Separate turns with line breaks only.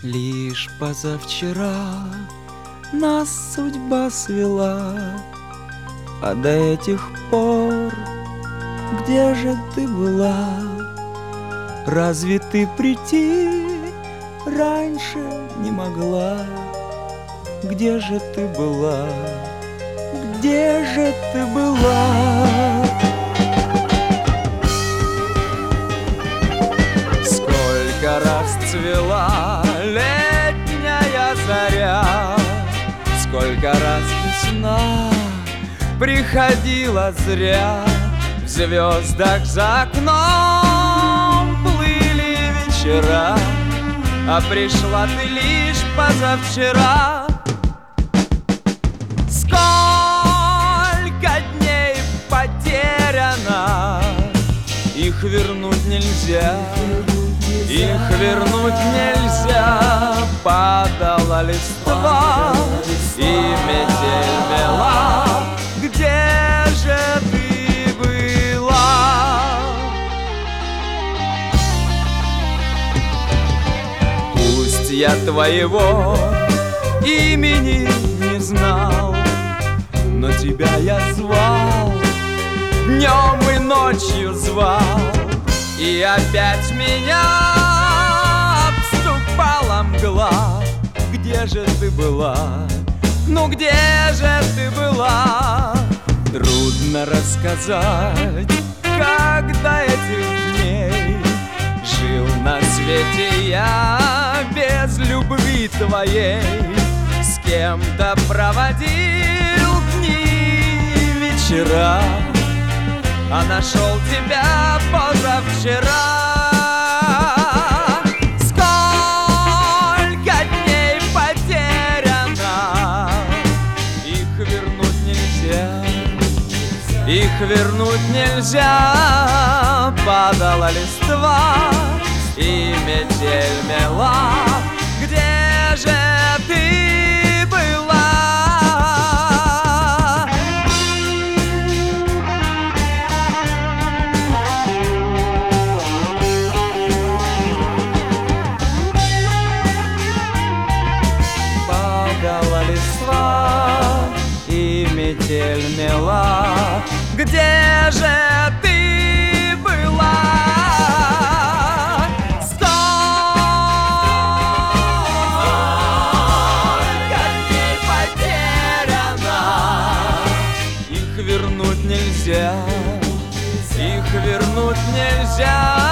Лишь позавчера нас судьба свела, а до этих пор где же ты была? Разве ты прийти раньше не могла? Где же ты была? Где же ты была? Сколько раз цвела летняя заря, сколько раз весна приходила зря. В звездах за окном плыли вечера, а пришла ты лишь позавчера. Сколько дней потеряно, их вернуть нельзя, их вернуть нельзя. Падала листва и метель мела. Где же ты была? Пусть я твоего имени не знал, но тебя я звал, днем и ночью звал. И опять меня обступала мгла. Где же ты была? Ну где же ты была? Трудно рассказать, как до этих дней жил на свете я без любви твоей. С кем-то проводил дни, вечера, а нашел тебя позавчера. Сколько дней потеряно, их вернуть нельзя, их вернуть нельзя. Падала листва и метель мела. Где же ты была? Падала листва и метель мела. Где же ты была? Сколько дней потеряно, их вернуть нельзя, их вернуть нельзя.